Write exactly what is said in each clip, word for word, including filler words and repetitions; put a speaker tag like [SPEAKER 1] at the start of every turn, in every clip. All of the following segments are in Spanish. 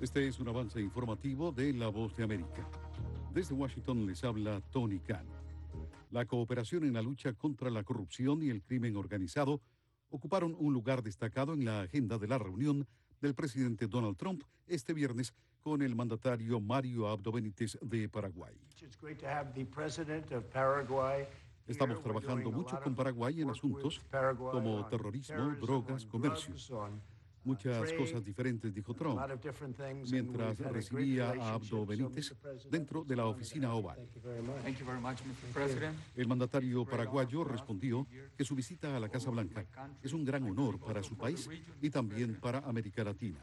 [SPEAKER 1] Este es un avance informativo de La Voz de América. Desde Washington les habla Tony Khan. La cooperación en la lucha contra la corrupción y el crimen organizado ocuparon un lugar destacado en la agenda de la reunión del presidente Donald Trump este viernes con el mandatario Mario Abdo Benítez de Paraguay. Estamos trabajando mucho con Paraguay en asuntos como terrorismo, drogas, comercio. Muchas cosas diferentes, dijo Trump, mientras recibía a Abdo Benítez dentro de la oficina oval. El mandatario paraguayo respondió que su visita a la Casa Blanca es un gran honor para su país y también para América Latina.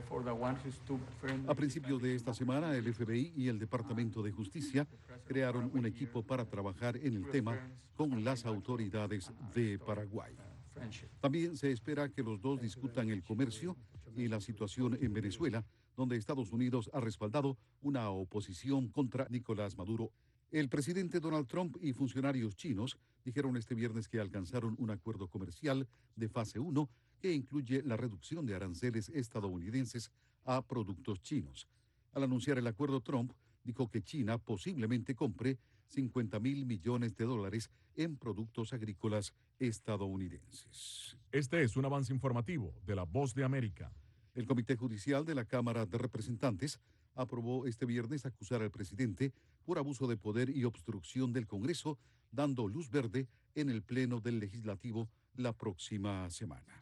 [SPEAKER 1] A principios de esta semana, el F B I y el Departamento de Justicia crearon un equipo para trabajar en el tema con las autoridades de Paraguay. También se espera que los dos discutan el comercio y la situación en Venezuela, donde Estados Unidos ha respaldado una oposición contra Nicolás Maduro. El presidente Donald Trump y funcionarios chinos dijeron este viernes que alcanzaron un acuerdo comercial de fase uno que incluye la reducción de aranceles estadounidenses a productos chinos. Al anunciar el acuerdo, Trump dijo que China posiblemente compre cincuenta mil millones de dólares en productos agrícolas estadounidenses.
[SPEAKER 2] Este es un avance informativo de La Voz de América.
[SPEAKER 1] El Comité Judicial de la Cámara de Representantes aprobó este viernes acusar al presidente por abuso de poder y obstrucción del Congreso, dando luz verde en el Pleno del Legislativo la próxima semana.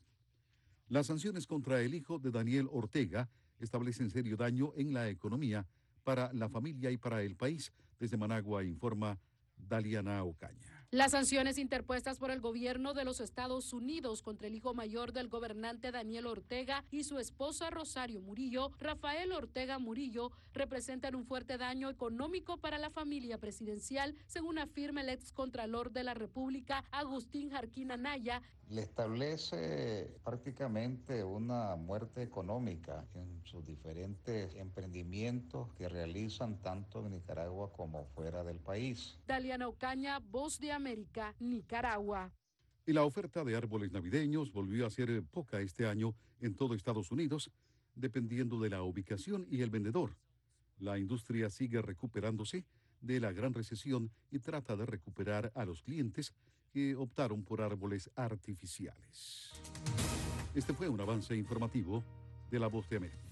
[SPEAKER 1] Las sanciones contra el hijo de Daniel Ortega establecen serio daño en la economía para la familia y para el país. Desde Managua informa Daliana Ocaña.
[SPEAKER 3] Las sanciones interpuestas por el gobierno de los Estados Unidos contra el hijo mayor del gobernante Daniel Ortega y su esposa Rosario Murillo, Rafael Ortega Murillo, representan un fuerte daño económico para la familia presidencial, según afirma el excontralor de la República, Agustín Jarquín Anaya.
[SPEAKER 4] Le establece prácticamente una muerte económica en sus diferentes emprendimientos que realizan tanto en Nicaragua como fuera del país.
[SPEAKER 3] Daliana Ocaña, Voz de América, Nicaragua.
[SPEAKER 1] Y la oferta de árboles navideños volvió a ser poca este año en todo Estados Unidos, dependiendo de la ubicación y el vendedor. La industria sigue recuperándose de la gran recesión y trata de recuperar a los clientes que optaron por árboles artificiales. Este fue un avance informativo de La Voz de América.